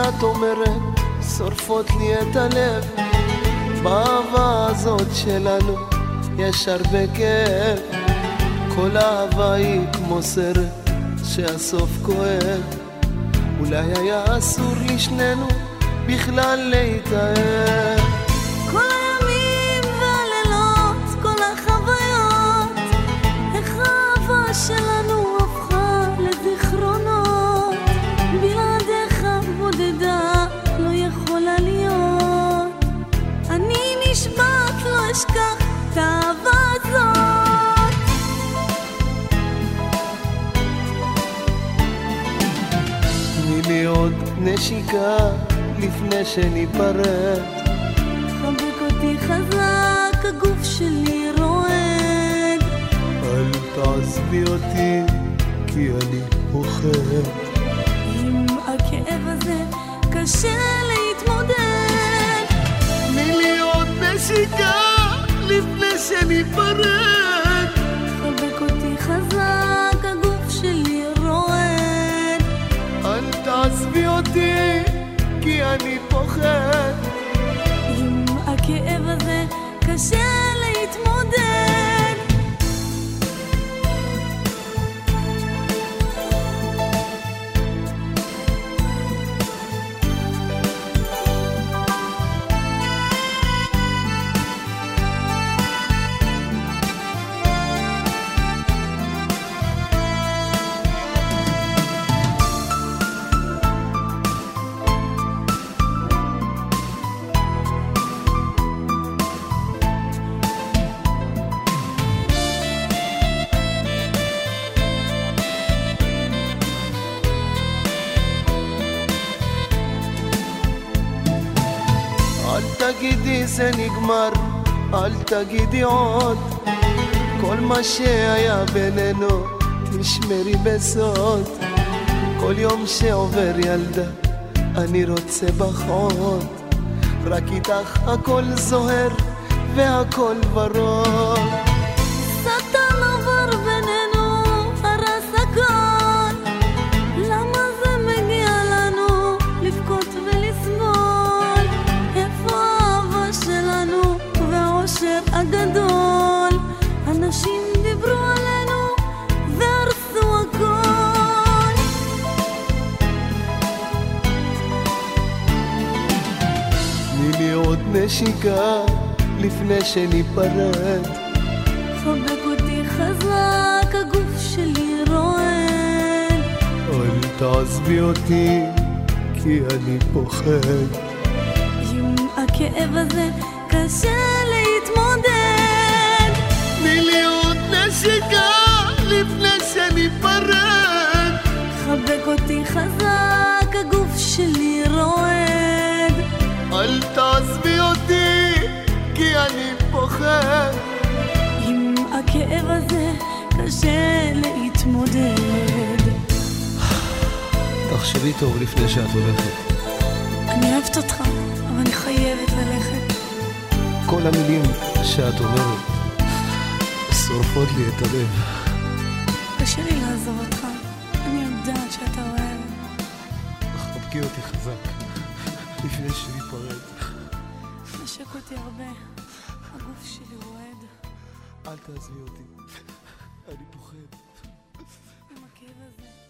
שאת אומרת שורפות לי את הלב. באהבה הזאת שלנו יש הרבה כאב. כל אהבה היא כמו סרט שהסוף כואב. אולי היה אסור לשנינו בכלל להתאהב. כל הימים והלילות, כל החוויות, איך האהבה שלנו הפכה לזיכרונות. בלעדיך בודדה לא יכולה להיות. אני נשבעת לא אשכח את האהבה הזאת. תני לי עוד נשיקה לפני שניפרד. חבק אותי חזק, הגוף שלי רועד. אל תעזבי אותי כי אני פוחד. עם הכאב הזה קשה להתמודד. תני לי עוד נשיקה לפני שניפרד. חבק אותי חזק, הגוף שלי רועד. אל תעזבי אותי כי אני פוחד. עם הכאב הזה קשה להתמודד. אל תגידי זה נגמר, אל תגידי עוד. כל מה שהיה בינינו תשמרי בסוד. כל יום שעובר ילדה אני רוצה בך עוד. רק איתך הכל זוהר והכל ורוד. שטן עבר בינינו, הרס הכל. למה זה מגיע לנו לבכות ולסבול? איפה האהבה שלנו והאושר הגדול? אנשים דיברו עלינו והרסו הכל. תני לי עוד נשיקה לפני שניפרד. חבק אותי חזק, הגוף שלי רועד. אל תעזבי אותי כי אני פוחד. עם הכאב הזה קשה להתמודד. תני לי עוד נשיקה לפני שניפרד. חבק אותי חזק, הגוף שלי רועד. אל תעזבי אותי כי אני פוחד. עם הכאב הזה קשה להתמודד. תחשבי טוב לפני שאת הולכת. אני אוהבת אותך, אבל אני חייבת ללכת. כל המילים שאת אומרת שורפות לי את הלב. קשה לי לעזוב אותך, אני יודעת שאתה אוהב. חבקי אותי חזק לפני שניפרד. נשק אותי הרבה, הגוף שלי רועד. אל תעזבי אותי, אני פוחד. עם הכאב הזה